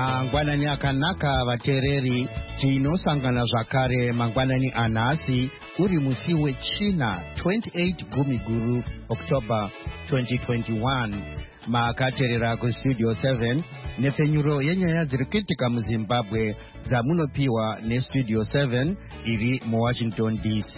Mangwanani akanaka vateereri, tinosangana zvakare mangwanani anhasi uri musi wechina 28 Gumiguru October 2021. Makateerera kustudio 7 nepfenyuro yenyaya dziri kuitika muZimbabwe dzamunopiwa nestudio 7 iri muWashington DC.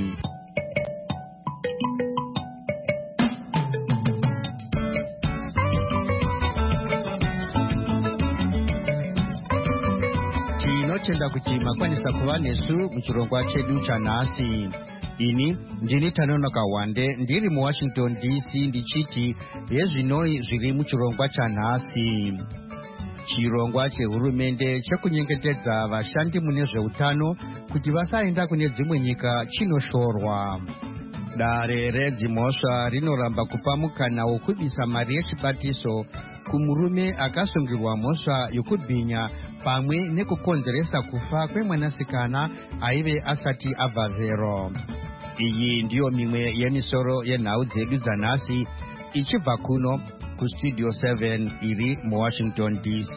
Tinotenda kuti makwanisa kuva nesu muchirongwa chedu chanhasi. Ini ndini Tanonoka Wande ndiri muWashington DC ndichiti yezvinoi zviri muchirongwa chanhasi. Chirongwa chehurumende chekunyengetedza vashandi mune zveutano kuti vasaenda kune dzimwe nyika chinoshorwa. Dare redzimhosva rinoramba kupa mukana wokubisa mari yechibatiso kumurume akasungirwa mhosva yokubhinya pamwe nekukonzeresa kufa kwemwanasikana aive asati abva zero. Iyi ndiyo mimwe yemisoro yenhau dzedu dzanhasi ichibva kuno kustudio 7 iri muWashington DC.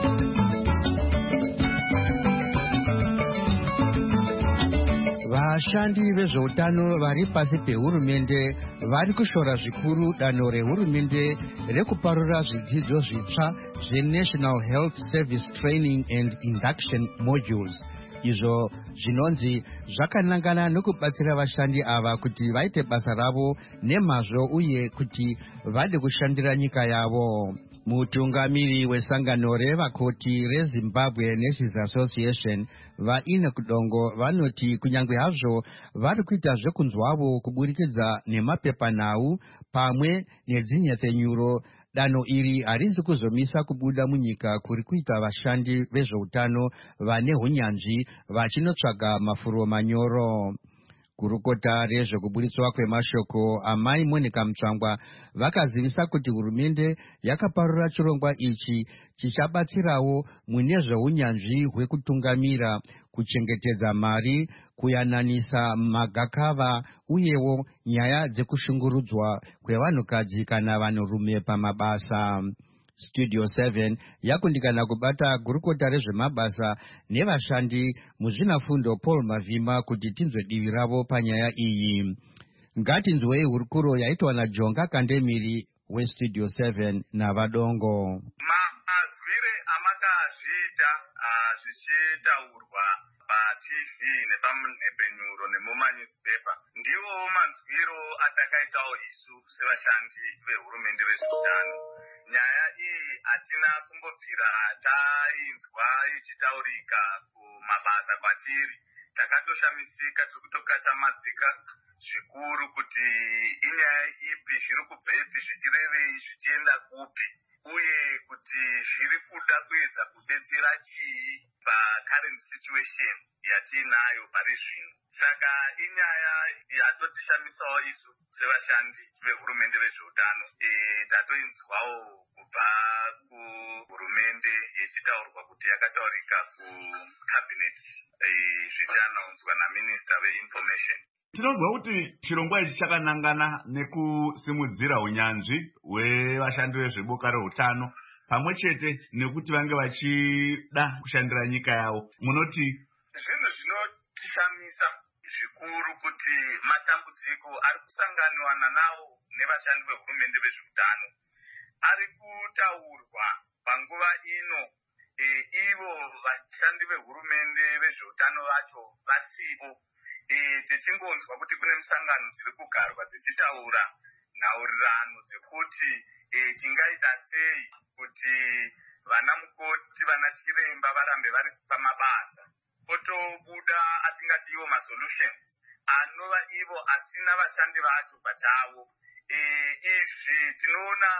Vashandi vezveutano vari pasi pehurumende vari kushora zvikuru danho rehurumende rekuparura zvidzidzo zvitsva zveNational Health Service Training and Induction Modules, izvo zvinonzi zvakanangana nokubatsira vashandi ava kuti vaite basa ravo nemazvo uye kuti vade kushandira nyika yavo. Mutungamiri wesangano revakoti reZimbabwe Nurses Association vaIne Kudongo vanoti kunyange hazvo vari kuita zvekunzwavo kuburikidza nemapepanhau pamwe nedzinyepfenyuro, danho iri harizi kuzomisa kubuda munyika kuri kuita vashandi vezveutano vane hunyanzvi vachinotsvaga mafuro manyoro. Gurukota rezvekuburitswa kwemashoko amai Monica Mutsvangwa vakazivisa kuti hurumende yakaparura chirongwa ichi chichabatsirawo mune zveunyanzvi hwekutungamira, kuchengetedza mari, kuyananisa magakava uyewo nyaya dzekushungurudzwa kwevanhukadzi kana vanhurume pamabasa. Studio 7 yakundikana kubata gurukota rezvemabasa nevashandi muzvinafundo Paul Mavhima kuti tinzwe divi ravo panyaya iyi. Ngatinzwei hurukuro yaitwa naJonga Kandemiri westudio 7 navadongo. Mazwire amakazviita zvichitaurwa paTV nepamhepenyuro nemumanyusipepa ndiwo manzwiro atakaitawo isu sevashandi vehurumende vezveutano. Nyaya iyi hatina kumbobvira tainzwa ichitaurika kumabasa kwatiri. Takatoshamisika tikutokachamadzika zvikuru kuti inyaya ipi, zviri kubva ipi, zvichirevei, zvichienda kupi, uye kuti zviri kuda kuedza kudetsera chii pacurrent situation yatiinayo pari zvino. Saka inyaya yatotishamisawo isu sevashandi vehurumende vezveutano. Tatoinzwawo kubva kuhurumende ichitaurwa kuti yakataurika kucabinet zvichianaunswa naminista weinformation. Tinonzwa kuti chirongwa ichi chakanangana nekusimudzira unyanzvi hwevashandi vezveboka reutano pamwe chete nekuti vange vachida kushandira nyika yavo. Munoti zvinhu zvinotishamisa zvikuru kuti matambudziko ari kusanganwa nawo nevashandi vehurumende vezveutano ari kutaurwa panguva ino ivo vashandi vehurumende vezveutano vacho vasipo. Tichingonzwa kuti kune misangano dziri kugarwa dzichitaura nhaurirano dzekuti tingaita sei kuti vana mukoti, vana chiremba varambe vari pamabasa. Potobuda atingati iwo masolutions anova ivo asina vashandi vacho pachavo. Izvi tinoona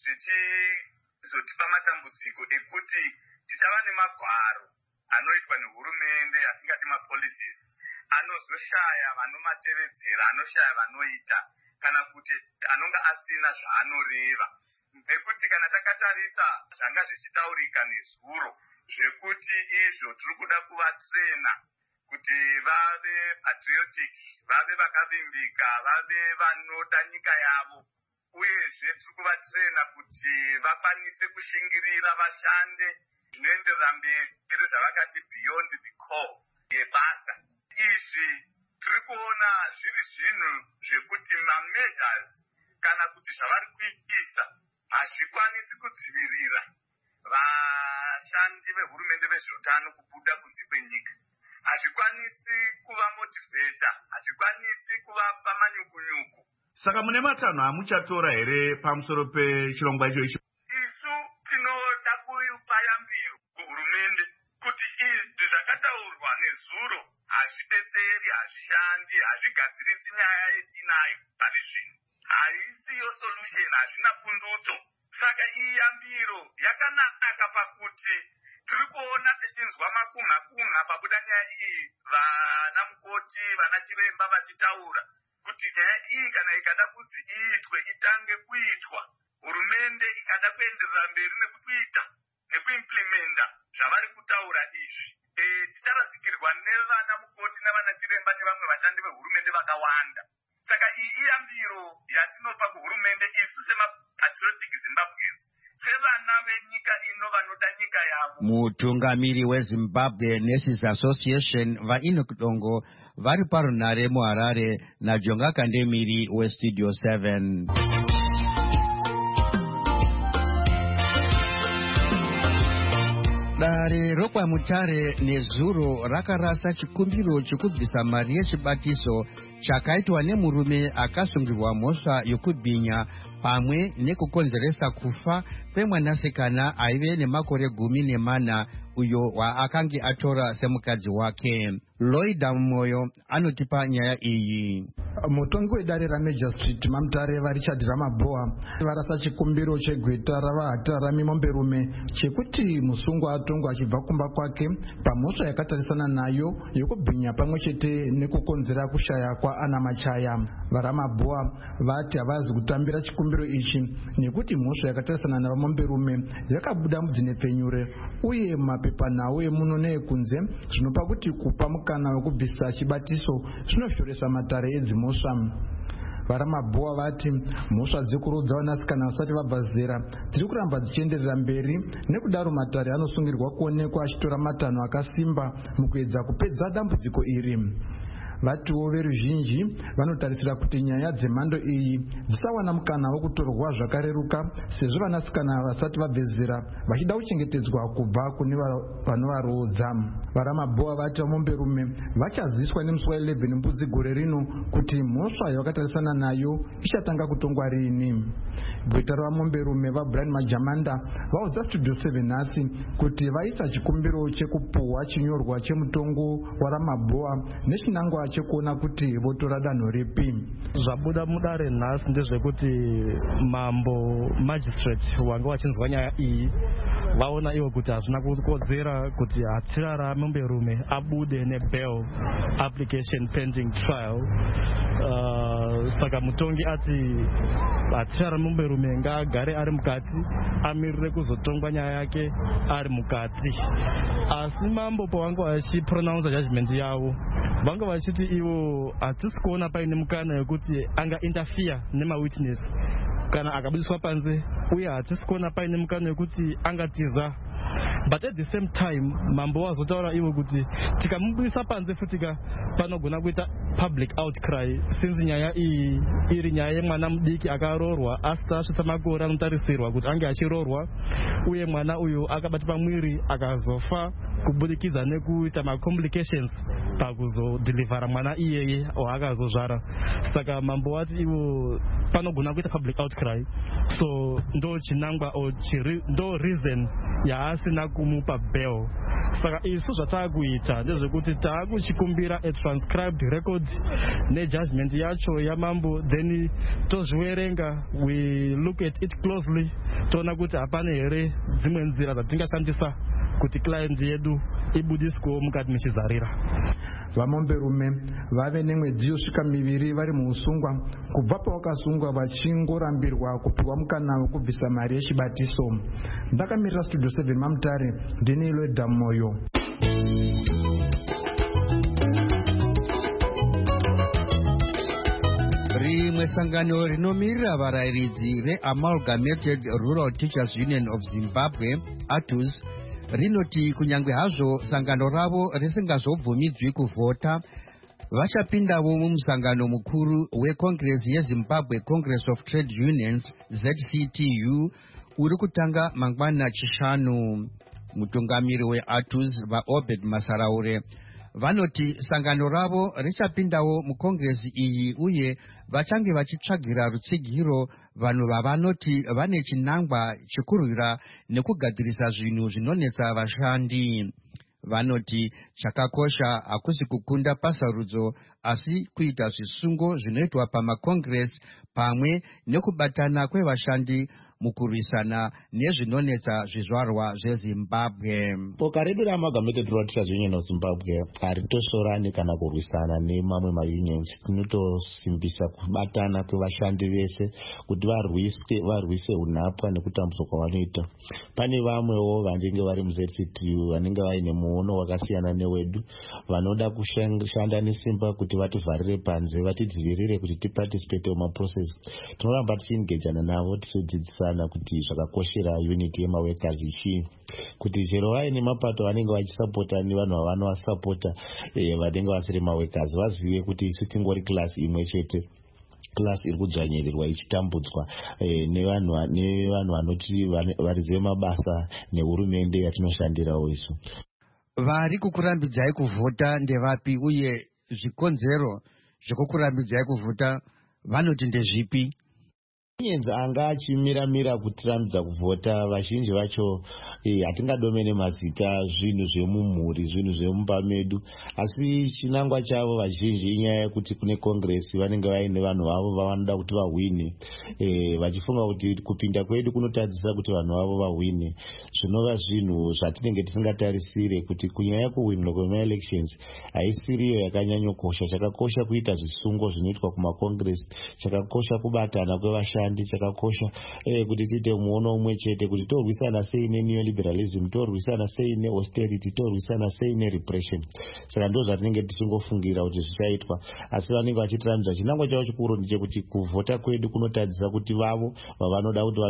zvichizotipa matambudziko ekuti tichava nemagwaro anoitwa nehurumende atingati mapolicies, anozoshaya vanomatevedzera, anoshaya vanoita, kana kuti anonga asina zvaanoreva. Nekuti kana takatarisa zvanga zvichitaurika nezuro zvekuti izvo tiri kuda kuvatrena kuti vave patriotic, vave vakavimbika, vave vanoda nyika yavo, uyezve tiri kuvatrena kuti vakwanise kushingirira vashande zvinoenderera mberi zvavakati beyond the core yebasa. Izvi tiri kuona zviri zvinhu zvekuti mameasures kana kuti zvavari kuisa hazvikwanisi kudzivirira vashandi vehurumende vezveutano kubuda kunze kwenyika. Hazvikwanisi kuva motivata, hazvikwanisi kuvapa manyukunyuku. Saka mune matanho amuchatora here pamusoro pechirongwa ichoicho? Isu tinoda kuipa yambiro kuhurumende kuti izvi zvakataurwa nezuro hazvidetseri, hazvishandi, hazvigadzirisi nyaya yetinayo pari zvino. Haisiyo solution, hazvina pundutso. Saka iyi yambiro yakanaka pakuti tiri kuona sechinzwa makunha pabuda nyaya iyi, vana mukoti, vana chiremba vachitaura kuti nyaya iyi kana ikada kuzi iitwe itange kuitwa, hurumende ikada kuenderera mberi nekuita nekuimplementa zvavari kutaura izvi, ticharasikirwa nevana mukoti navana chiremba nevamwe vashandi vehurumende vakawanda. Saka iyi iyambiro yatinopa kuhurumende isu semapatriotic Zimbabweans, sevana venyika ino vanoda nyika yavo. Mutungamiri weZimbabwe Nurses Association vaEnoch Dongo vari parunhare muHarare naJonga Kandemiri weStudio 7. Dare rokwamutare nezuro rakarasa chikumbiro chekubvisa mari yechibatiso chakaitwa nemurume akasungirwa mhosva yokubhinya pamwe nekukonzeresa kufa kwemwanasikana aive nemakore 14 uyo waakange atora semukadzi wake. Lloyd Moyo anotipa nyaya iyi. Mutongi wedare raMajor Street mamutare vaRichard Ramabhoa varasa chikumbiro chegweta ravaHatarami Momberume chekuti musungwa atongwa achibva kumba kwake pamhosva yakatarisana nayo yokubhinya pamwe chete nekukonzera kushaya kwaAna Machaya. VaRamabhoa vati havazi kutambira chikumbiro ichi nekuti mhosva yakatarisana navaMomberume yakabuda mudzinepenyure uye mapepanhau emuno neekunze zvinopa kuti kupa mukana wekubvisa chibatiso zvinofyoresa matare edzimhosva. VaRamabhoa vati mhosva dzekurudza vanasikana vasati vabva zera dziri kuramba dzichienderera mberi, nekudaro matare anosungirwa kuonekwa achitora matanho akasimba mukuedza kupedza dambudziko iri. Vatiwo veruzhinji vanotarisira kuti nyaya dzemhando iyi dzisawana mukana wokutorwa zvakareruka sezvo vanasikana vasati vabve zera vachida kuchengetedzwa kubva kune vanovaroodza. VaRamabhoa vati vaMomberume vachaziviswa nemusi wa11 mbudzi gore rino kuti mhosva yavakatarisana nayo ichatanga kutongwa riini. Gweta ravaMomberume vaBrian Majamanda vaudza Studio 7 nhasi kuti vaisa chikumbiro chekupuhwa chinyorwa chemutongo waRamabhoa nechinangwa chekuona kuti votora danho ripi. Zvabuda mudare nhasi ndezvekuti mambo magistrate wanga wachinzwa nyaya iyi vaona ivo kuti hazvina kukodzera kuti Hatsira raMomberume abude nebail application pending trial. Saka mutongi ati Hatsira raMomberume ngaagare ari mukati amirire kuzotongwa nyaya yake ari mukati. Asi mambo pavanga vachipronounce judgment yavo vanga vachiti ivo hatisi kuona paine mukana yekuti anga interfere nemawitness kana akabudiswa panze, uye hatisi kuona paine mukana yekuti angatiza. But at the same time mambo wazotaura ivo kuti tikamubudisa panze futika panogona kuita public outcry since nyaya iyi iri nyaya yemwana mudiki akaroorwa asati asvitsa makore anotarisirwa kuti ange achirorwa, uye mwana uyu akabata pamwiri akazofa kubudikidza nekuita macomplications pakuzodhilivhara mwana iyeye waakazozvara. Saka mambo wati ivo panogona kuita public outcry, so ndo chinangwa ndo reason yaasina kumupa bail. Saka isu zvataakuita ndezvekuti taakuchikumbira a transcribed record nejudgment yacho yamambo, then tozviverenga, we look at it closely, toona kuti hapana here dzimwe nzira dzatingashandisa kuti client yedu ibudiswewo mukati mechizarira. VaMomberume vave nemwedzi yosvika 2 vari muusungwa kubva pavakasungwa vachingorambirwa kupiwa mukana wekubvisa mari yechibatiso. Ndakamirira Studio 7 mamutare, ndini Lloyd Moyo. Rimwe sangano rinomirira varayiridzi reAmalgamated Rural Teachers Union of Zimbabwe, ATUZ, rinoti kunyangwe hazvo sangano ravo risingazobvumidzwi kuvhota, vachapindawo mumusangano mukuru wekongresi yezimbabwe Congress of Trade Unions ZCTU uri kutanga mangwana chishanu. Mutungamiri weATUS vaObed Masaraure vanoti sangano ravo richapindawo mukongresi iyi uye vachange vachitsvagira rutsigiro vanhu vavanoti vane chinangwa chekurwira nekugadzirisa zvinhu zvinonetsa vashandi. Vanoti chakakosha hakusi kukunda pasarudzo asi kuita zvisungo zvinoitwa pamakongresi pamwe nekubatana kwevashandi mukurwisana nezvinonetsa zvizvarwa zvezimbabwe. Boka redu raMagomed Trade Union of Zimbabwe haritosorani kana kurwisana nemamwe maunions. Tinotosimbisa kubatana kwevashandi vese kuti varwise unhapwa nekutambudzwa kwavanoita. Pane vamwewo vanenge vari muZCTU vanenge vaine muono wakasiyana newedu, vanoda kushanda nesimba kuti vativharire panze, vatidzivirire kuti tiparticipate mumaprocess. Tinoramba tichiengejana navo tichidzidzisa kuti zvakakoshera unity yemaworkers ichi, kuti chero vaine mapato vanenge vachisapota nevanhu vavanovasapota vanenge vasiri maworkers vazive kuti isu tingori class imwe chete, class iri kudzvanyirirwa ichitambudzwa nevanhu vanoti varizive mabasa nehurumende yatinoshandirawo isu. Vari kukurambidzai kuvhota ndevapi uye zvikonzero zvekukurambidzai kuvhota vanoti ndezvipi? Unions anga achimiramira kutirambidza kuvhota vazhinji vacho hatingadomene mazita, zvinhu zvemumhuri, zvinhu zvemumba medu, asi chinangwa chavo vazhinji inyaya yekuti kune kongresi vanenge vaine vanhu vavo vavanoda kuti vahwine, vachifunga kuti kupinda kwedu kunotadzisa kuti vanhu vavo vahwine, zvinova zvinhu zvatinenge tisingatarisire kuti kunyaya yekuhwinwa kwemaelections haisiriyo yakanyanyokosha. Chakakosha kuita zvisungo zvinoitwa kumakongresi, chakakosha kubatana kwevashandi, chakakosha kuti tiite muono umwe chete kuti torwisana sei neoliberalism, torwisana sei neausterity, torwisana sei nerepression. Saka ndo zvatinenge tisingofungira kuti zvichaitwa, asi vanenge vachitiramidza chinangwa chavo chikuru ndechekuti kuvhota kwedu kunotadzisa kuti vavo vavanoda kuti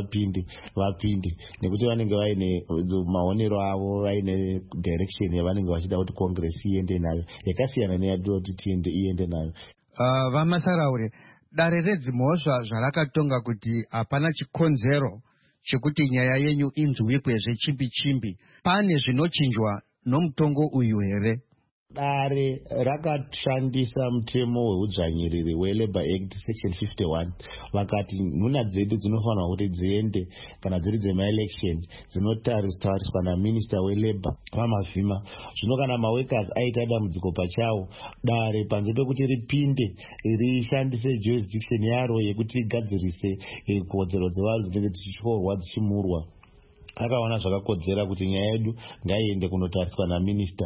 vapinde nekuti vanenge vaine maonero avo, vaine direction yavanenge vachida kuti kongresi iende nayo yakasiyana neyatoti iende nayo. Vamasaraure, dare redzimhosva zvarakatonga kuti hapana chikonzero chekuti nyaya yenyu inzwikwe zvechimbi-chimbi, pane zvinochinjwa nomutongo uyu here? Dare rakashandisa mutemo weudzvanyiriri weLabour Act section 51 vakati nhuna dzedu dzinofanirwa kuti dziende kana dziri dzemaelection dzinotariswa naminista weLabour vamavhima. Zvino kana maworkers aita dambudziko pachawo, dare panze pekuti ripinde rishandise jurisdiction yaro yekuti igadzirise kodzero dzevanhu dzinenge dzichityorwa dzichimurwa, akaona zvakakodzera kuti nyaya yedu ngaiende kunotariswa naminista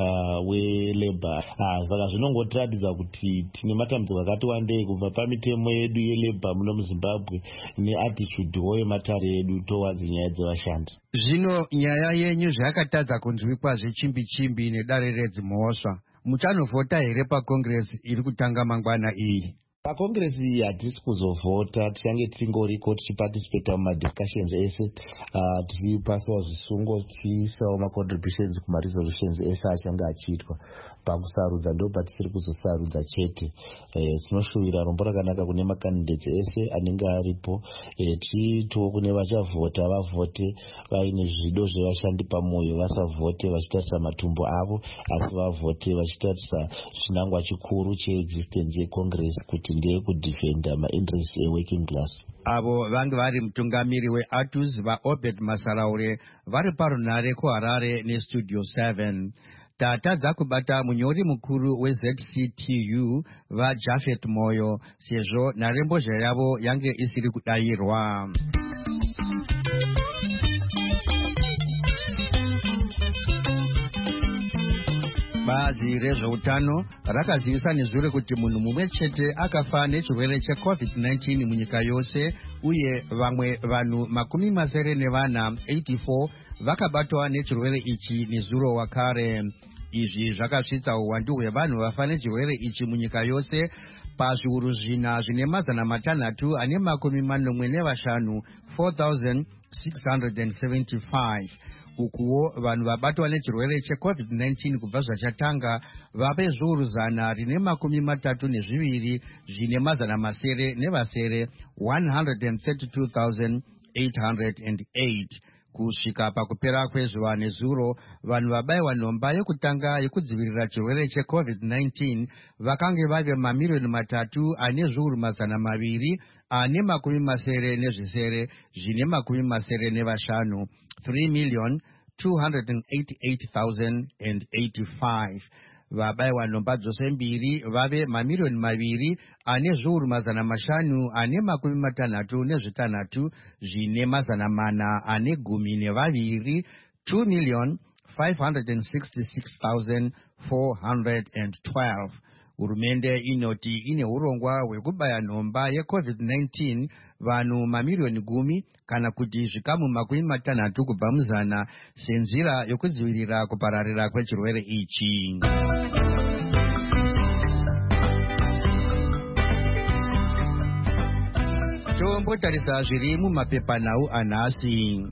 weLabour. Saka zvinongotiratidza kuti tine matambudziko akati wandei kubva pamitemo yedu yeLabour muno muZimbabwe neatitudewo yematare edu towards nyaya dzevashandi. Zvino nyaya yenyu zvakatadza kunzwikwa zvechimbi-chimbi nedare redzimhosva, muchanovhota here pakongresi iri kutanga mangwana iyi? Pakongresi hatisi kuzovhota, tichange tingoriko tichiparticipate mumadiscussions ese, tichipasawo zvisungo, tichiisawo macontributions kumaresolutions ese achange achiitwa. Pakusarudza ndo patisiri kuzosarudza chete. Tinoshuvira rombo rakanaka kune makandidates ese anenge aripo, tichitiwo kune vachavhota vavhote vaine zvido zvevashandi pamwoyo, vasavhote vachitarisa matumbu avo, asi vavhote vachitarisa chinangwa chikuru cheexistence yecongress kuti ndeye kudefenda mainterest eworking class. Avo vange vari mutungamiri weATUS vaObed Masaraure vari parunhare kuHarare neStudio 7. Tatadza kubata munyori mukuru weZCTU vaJafet Moyo sezvo nharembozha yavo yange isiri kudayirwa. Bazi rezveutano rakazivisa nezuro kuti munhu mumwe chete akafa nechirwere cheCovid-19 munyika yose, uye vamwe vanhu 84 vakabatwa nechirwere ichi nezuro wakare. Izvi zvakasvitsa uwandu hwevanhu vafa nechirwere ichi munyika yose pazviuru zvina zvine mazana matanhatu ane makumi manomwe nevashanu 4,675. ukuwo vanhu vabatwa nechirwere cheCovid-19 kubva zvachatanga vape zviuru 132 zvine mazana masere nevasere 132,808. Kusvika pakupera kwezuva nezuro, vanhu vabayiwa nhomba yekutanga yekudzivirira chirwere cheCovid-19 vakange vave mamiliyoni 3,240,000 zvine 5 3,288,085. Vabayiwa nhomba dzose mbiri vave mamiliyoni 2,556,6 zvine 412 2,566,412. Hurumende inoti ine urongwa hwekubaya nhomba yeCovid-19 vanhu mamiliyoni 10 kana kuti zvikamu 60 kubva muzana senzira yokudzivirira kupararira kwechirwere ichi. Tombotarisa zviri mumapepanhau anhasi.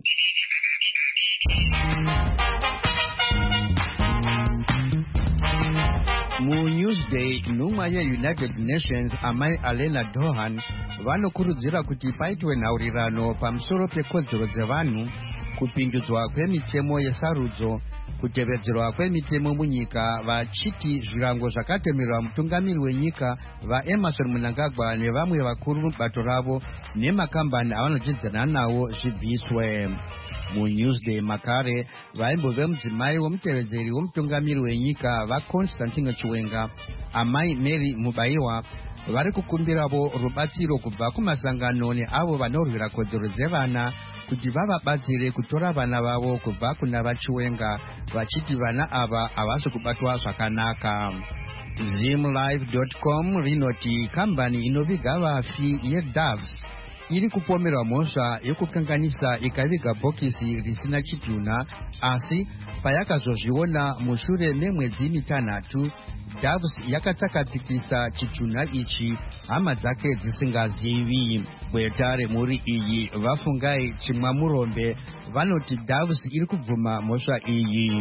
MuNewsday, nhumwa yeUnited Nations amai Alena Dohan vanokurudzira kuti paitwe nhaurirano pamusoro pekodzero dzevanhu, kupindudzwa kwemitemo yesarudzo, kutevedzerwa kwemitemo munyika, vachiti zvirango zvakatemerwa mutungamiri wenyika vaEmerson Mnangagwa nevamwe vakuru mubato ravo nemakambani avanodzidzana nawo zvibviswe. MuNewsday makare vaimbove mudzimai womutevedzeri womutungamiri wenyika vaConstantine Chiwenga, amai Mary Mubayiwa, vari kukumbiravo rubatsiro kubva kumasangano neavo vanorwira kodzero dzevana kuti vavabatsire kutora vana vavo kubva kuna vaChiwenga, vachiti vana ava havasi kubatwa zvakanaka. Zimlive.com rinoti kambani inoviga vafi yeDoves iri kupomerwa mhosva yekukanganisa ikaviga bhokisi risina chitunha, asi payakazozviona mushure memwedzi 3, Doves yakatsakatikisa chitunha ichi hama dzake dzisingazivi. Gweta remhuri iyi vafungai chimwa murombe vanoti Doves iri kubvuma mhosva iyi.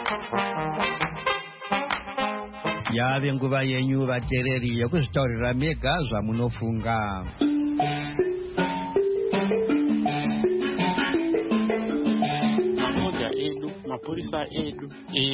Yave nguva yenyu vateereri yekuzvitaurira mega zvamunofunga. Mapurisa edu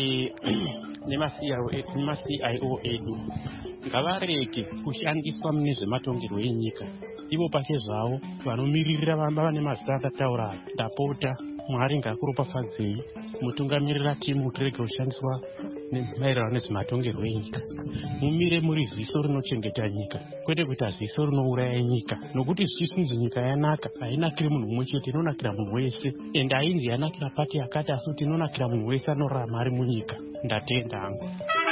nemaCIO edu ngavareke kushandiswa mune zvematongerwo enyika. Ivo pake zvavo vanomiririra vamba vane mazita akataura. Ndapota Mwari ngakuropafadzei mutungamirira timu tirege kushandiswa maererano nezvematongerwo enyika. Mumire muri ziso rinochengeta nyika, kwete kuita ziso rinouraya nyika, nokuti zvisinzi nyika yanaka hainakiri munhu mumwe chete, inonakira munhu wese. Ende hainzi yanakira pati yakati, asi kuti inonakira munhu wese anorarama ari munyika. Ndatenda hangu.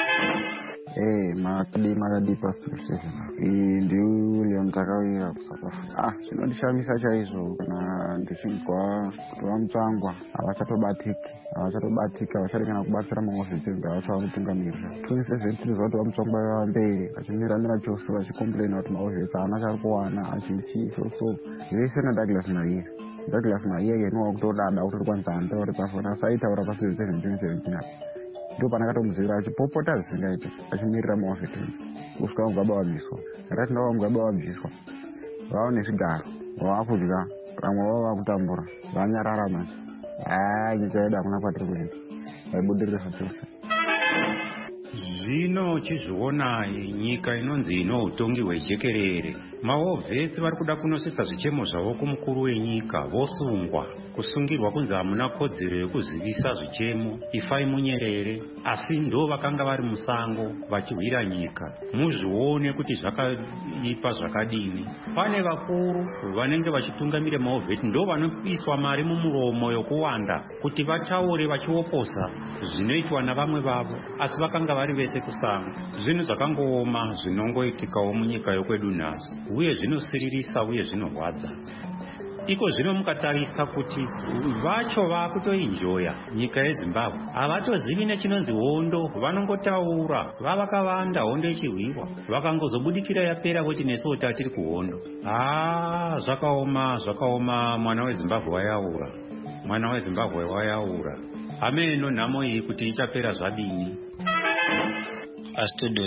makadi pastor station ndiyo ndakawira kuSouth Africa. Zvinondishamisa chaizvo kana ndichinzwa kuti vamutsvangwa havachatobatika vachari kana kubatsira mahofisi edu avachava kutungamirira. 27 tinoziva kuti vamutsvangwa vaiva mberi vachimiramira chose vachikomplaina kuti mahofisi haana chari kuwana achichisoso zvese naDouglas Mahiya yenova kutodada kuti kwanzanda uri pafona asaitaura pa7 2017 ndo panakatomuzivira achipopota zvisingaiti achimirira mahofisi kusvika mugaba wabviswa. Rakati ndava mugaba wabviswa vava nezvigaro vavakudya vamwe vava vakutambura vanyarara manje. Nyika yedu hakuna kwatiri kuenda vaibudirira chose. Zvino chizviona nyika inonzi ino utongi hwejekerere. Mahofisi vari kuda kunosetsa zvichemo zvavo kumukuru wenyika vosungwa. Kusungirwa kunzi hamuna kodzero yekuzivisa zvichemo, ifai munyerere, asi ndo vakanga vari musango vachihwira nyika. Muzvione kuti zvakaipa zvakadini. Pane vakuru vanenge vachitungamira mahofisi ndo vanoiswa mari mumuromo yokuwanda kuti vataure vachioposa zvinoitwa navamwe vavo, asi vakanga vari vese kusango. Zvinhu zvakangooma zvinongoitikawo munyika yokwedu nhasi, uye zvinosiririsa uye zvinorwadza. Iko zvino mukatarisa kuti vacho vakutoinjoya nyika yeZimbabwe havatozivi nechinonzi hondo, vanongotaura vavakavanda hondo ichihwiwa, vakangozobudikira yapera kuti nesu tiri kuhondo. Zvakaoma mwana weZimbabwe wayaura. mwana wezimbabwe wayaura ameno nhamo iyi kuti ichapera zvadini. Pastudio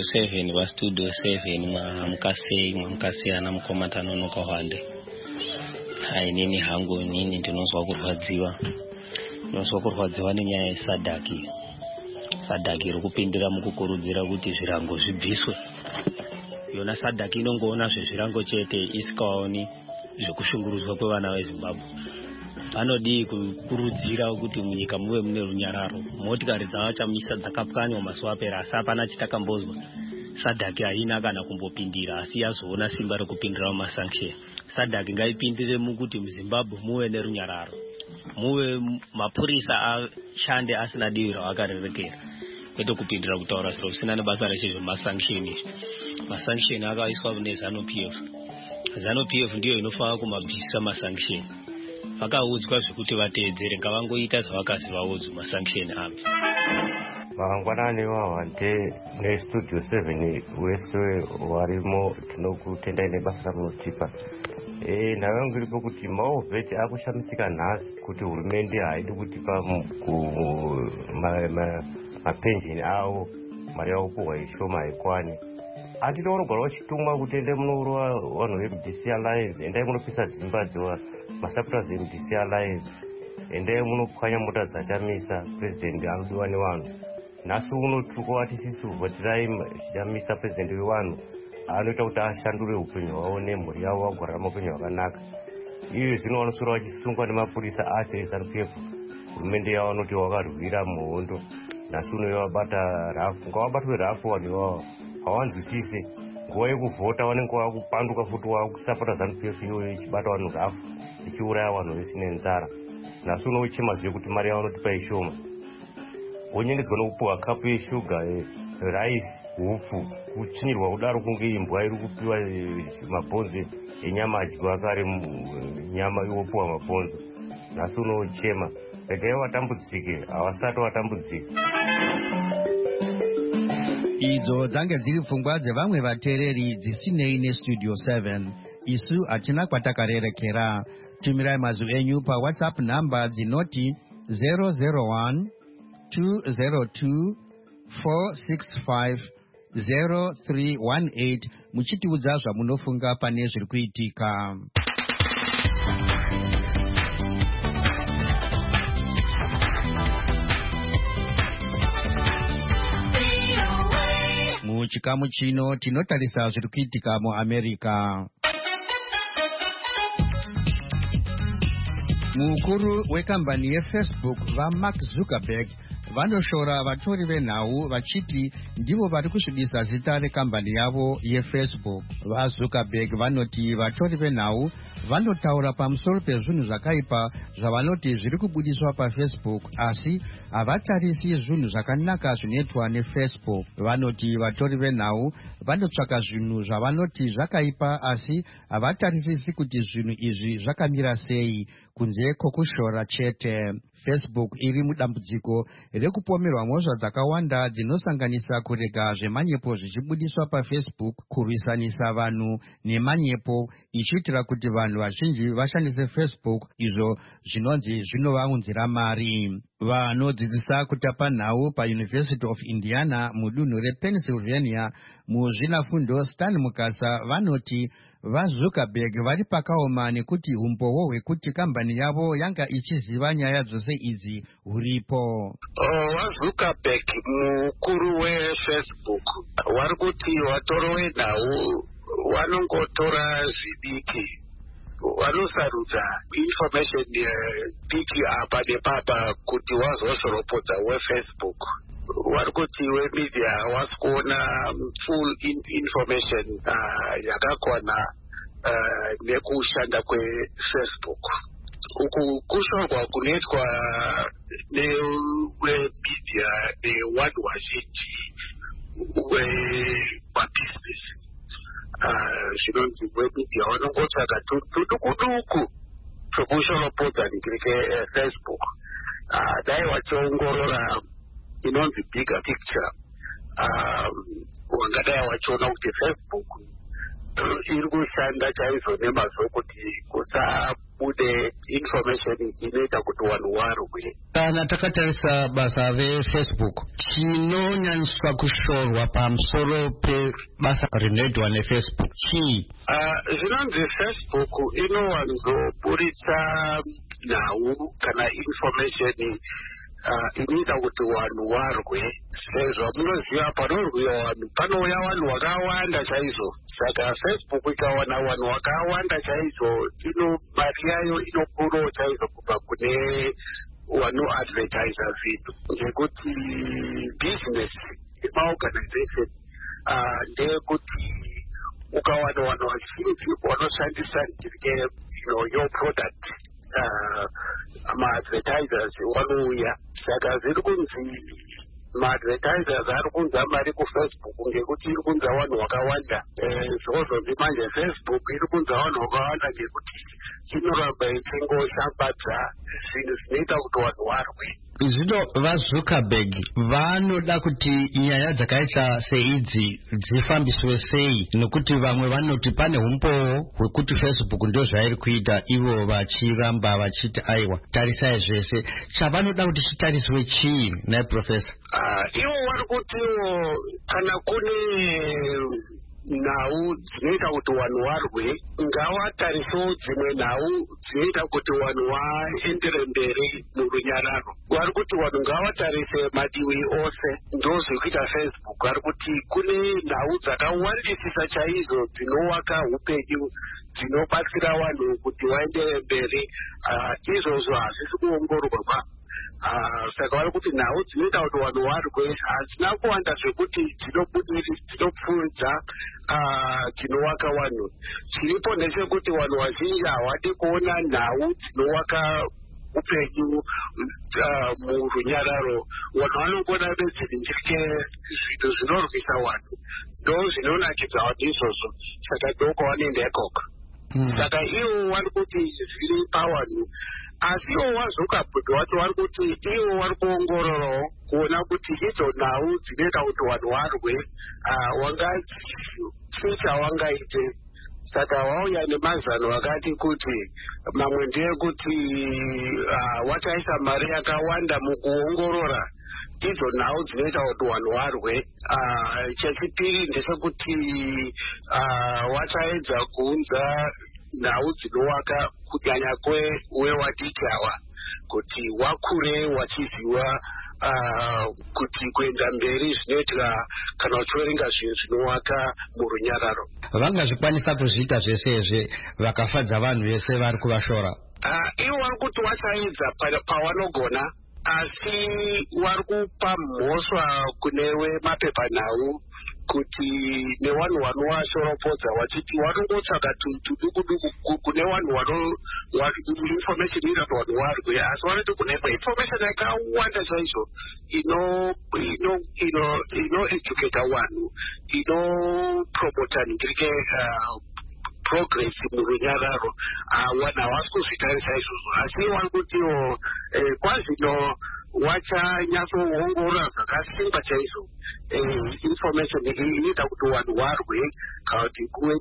7 mwamukasiyana mukoma tanonoka hwande. Inini hangu ndinozwa kurwadziwa nenyaya yesadhaki. Sadhaki iri kupindira mukukurudzira kuti zvirango zvibviswe. Yona sadhaki inongoona zvezvirango chete isikaoni zvekushungurudzwa kwevana vezimbabwe. Vanodii kukurudzira kuti munyika muve mune runyararo. Motikari dzavachamisa dzakapwanywa mazuva apera asi hapana chitakambozwa. Sadhaki haina kana kumbopindira asi yazoona simba rekupindira mumasanction. Sadhaki ngaipindire mukuti muzimbabwe muve nerunyararo. Muve mapurisa ashande asina divi ravakarerekera. Kwete kupindira kutaura zviro zvisina nebasa reshe zvemasanction izvi. Masanction akaiswa kune ZANU-PF. ZANU-PF ndiyo inofanira kumabvisisa masanction. Vakaudzwa zvekuti vateedzere ngavangoita zvavakazi vaudzwa masanction avo. Mangwanani wahwande nestudio 7 wese warimo tinokutendai nebasa ramunotipa. Navangu iripo kuti maovheti akushamisika nhasi kuti hurumende haidi kutipa mapenjini avo mari yavo kuhwa ishoma haikwane. Atito vanogara vachitumwa kuti endai munourwa vanhu veMDC Alliance, endai munopisa dzimba masapotasi eMDC Alliance, endai munopwanya mota dzachamisa president anodiwa nevanhu. Nhasi uno tiri sisi kuvhotirai zvichamisa president wevanhu anoita kuti ashandure upenyu hwavo nemhuri yavo vagorarama upenyu hwakanaka. Iyo zvino vanosora vachisungwa nemapurisa ase ZANU-PF. Hurumende yavo vanoti vakarwira muhondo. Nhasi uno vabata rafu, ngavabatwe rafu vanhu ivavo havanzwisise. Nguva yekuvhota vanenge vakupanduka futi vakusapota ZANU-PF iyoyo ichibata vanhu rafu ichiuraya vanhu vesine nzara. Nhasi uno uchema zve kuti mari yavo vanotipa ishoma. Vonyengedzwa nokupiwa kapu yeshuga, raisi, hupfu, kuchinyirwa kudaro kunge imbwa iri kupiwa mabhonzo enyama adyiwa kare nyama iwopiwa mabhonzo. Nhasi uno uchema. Regai vatambudzike, havasati vatambudzike. Idzo dzange dziri pfungwa dzevamwe vateereri dzisinei nestudio 7. Isu hatina kwatakarerekera. Tumirai mazwi enyu paWhatsApp namba dzinoti 001 202 465 0318 muchitiudza zvamunofunga pane zviri kuitika. Muchikamu chino tinotarisa zviri kuitika muAmerica. Mukuru wekambani yeFacebook vaMark Zuckerberg vanoshora vatori venhau vachiti ndivo vari kusvibisa zita rekambani yavo yeFacebook. VaZuckerberg vanoti vatori venhau vanotaura pamusoro pezvinhu zvakaipa zvavanoti zviri kubudiswa paFacebook asi havatarisi zvinhu zvakanaka zvinoitwa neFacebook. Vanoti vatori venhau vanotsvaka zvinhu zvavanoti zvakaipa asi havatarisisi kuti zvinhu izvi zvakamira sei kunze kwokushora chete. Facebook iri mudambudziko rekupomerwa mhosva dzakawanda dzinosanganisa kurega zvemanyepo zvichibudiswa paFacebook, kurwisanisa vanhu nemanyepo ichiitira kuti vanhu vazhinji vashandise Facebook izvo zvinonzi zvinovaunzira mari. Vanodzidzisa kutapa nhau paUniversity of Indiana mudunhu rePennsylvania muzvinafundo Stan Mukasa vanoti vaZuckerberg vari pakaoma nekuti umboo hwekuti kambani yavo yanga ichiziva nyaya dzose idzi huripo. VaZuckerberg mukuru weFacebook vari kuti vatoro venhau vanongotora zvidiki, vanosarudza information diki apa nepapa kuti vazozoropodza weFacebook. Vari kuti wemedia havasi kuona full information yakakwana nekushanda kweFacebook. Uku kushorwa kunoitwa newemedia nevanhu vazhinji wemabhizinesi. Zvinonzi wemedia vanongotsvaga tudukuduku twekushorapodza ndirike-Facebook. Dai vachiongorora inonzi bigger picture, wangadai wachiona kuti Facebook iri kushanda chaizvo nemazvo kuti pabude information inoita kuti vanhu varwe. Kana takatarisa basa reFacebook chinonyaniswa kushorwa pamusoro pebasa rinoitwa neFacebook chii? Zvinonzi Facebook inowanzoburitsa nhau kana information inoita kuti vanhu varwe. Sezvo munoziva panorwiwa vanhu panouya vanhu vakawanda chaizvo. Saka Facebook ikawana vanhu vakawanda chaizvo, mari yayo inokurawo chaizvo kubva kune vanoadvertisa zvinhu. Ngekuti business maorganization ndeyekuti ukawana vanhu vazhinji vanoshandisa your product, ma-advertisers vanouya. Saka zviri kunzi ma-advertisers ari kunza mari kuFacebook ngekuti iri kunza vanhu vakawanda. Zvozonzi manje Facebook iri kunza vanhu vakawanda ngekuti inoramba ichingoshambadza zvinhu zvinoita kuti vanhu varwe. Zvino vaZuckerberg vanoda kuti nyaya dzakaita seidzi dzifambiswe sei, nekuti vamwe vanoti pane umbowo hwekuti Facebook ndio zvairi kuita, ivo vachiramba vachiti aiwa tarisai zvese. Chavanoda kuti chitariswe chii naye Professor? Ivo vari kutiwo kana kune nhau dzinoita kuti vanhu varwe, ngavatarisewo dzimwe nhau dzinoita kuti vanhu vaendere mberi murunyararo. Vari kuti vanhu ngavatarise madivi ose. Ndo zvekuita Facebook. Vari kuti kune nhau dzakawandisisa chaizvo dzinovaka upenyu, dzinobatsira vanhu kuti vaendere mberi. Izvozvo hazvisi kuongororwa. Saka vari kuti nhau dzinoita kuti vanhu varwe hadzina kuwanda zvekuti dzinopfuudza dzinovaka vanhu. Chiripo ndechekuti vanhu vazhinji havadi kuona nhau dzinovaka upenyu murunyararo. Vanhu vanongona bedziningirike zvinhu zvinorwisa vanhu. Ndo zvinonakidza vanhu izvozvo. Saka ndokwavanenda ikoko. Saka ivo vari kuti zviri pavanhu. Asi ivo vaZuckerberg vacho vari kuti ivo vari kuongororawo kuona kuti idzo nhau dzinoita kuti vanhu varwe wangaite. Saka vauya nemazano akati kuti mamwe ndeyekuti wachaisa mari yakawanda mukuongorora idzo nhau dzinoita kuti vanhu varwe. Chechipiri ndechekuti wachaedza kuunza nhau dzinovaka kunyanya wewadiki ava, kuti wakure wachiziva kuti kuenda mberi zvinoitika kana uchiverenga zvinhu zvinovaka murunyararo. Vangazvikwanisa kuzviita zvesezve vakafadza vanhu vese vari kuvashora? Ivo vari kuti vachaedza pavanogona, asi vari kupa mhosva kune wemapepanhau kuti nevanhu vanovashoropodza vachiti vanongotsvaka tuduku kune vanhu information inoita kuti vanhu varwe. Asi vanoti kune information yakawanda chaizvo inoeducata vanhu, inopromota ningirike progress murunyararo. Vanhu havasi kuzvitarisa izvozvo. Asi vari kutiwo kwazvino wachanyatsoongorora zvakasimba chaizvo information inoita kuti vanhu varwe, kana kuti kuve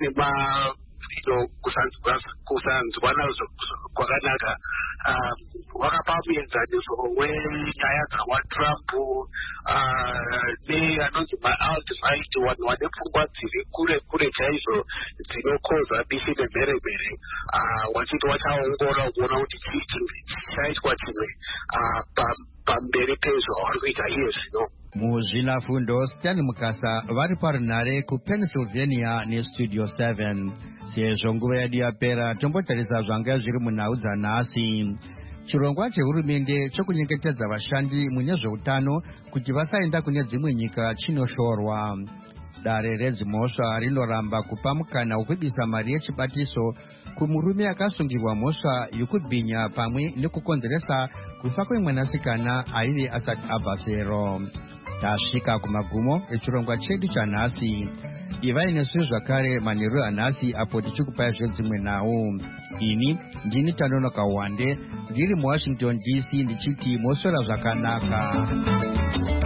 kusanzwana kwakanaka. Wakapa muenzaniso wenyaya dzawaTrump neanonzi ma-alt-right, vanhu vane pfungwa dziri kure chaizvo dzinokoza bishi nemheremhere. Wachiti wachaongorora kuona kuti chii chichaitwa chimwe pamberi pezvavari kuita iye zvino. Muzvinafundo Stan Mukasa vari parunhare kuPennsylvania neStudio 7. Sezvo nguva yedu yapera, tombotarisa zvanga zviri munhau dzanhasi. Chirongwa chehurumende chokunyengetedza vashandi mune zveutano kuti vasaenda kune dzimwe nyika chinoshorwa. Dare redzimhosva rinoramba kupa mukana wekubisa mari yechibatiso kumurume akasungirwa mhosva yokubhinya pamwe nekukonzeresa kufa kwemwanasikana aive asati abva zero. Tasvika kumagumo echirongwa chedu chanhasi. Ivai nesu zvakare manheru anhasi apo tichikupai zvedzimwe nhau. Ini ndini Tanonoka Wande ndiri muWashington DC ndichiti mosora zvakanaka.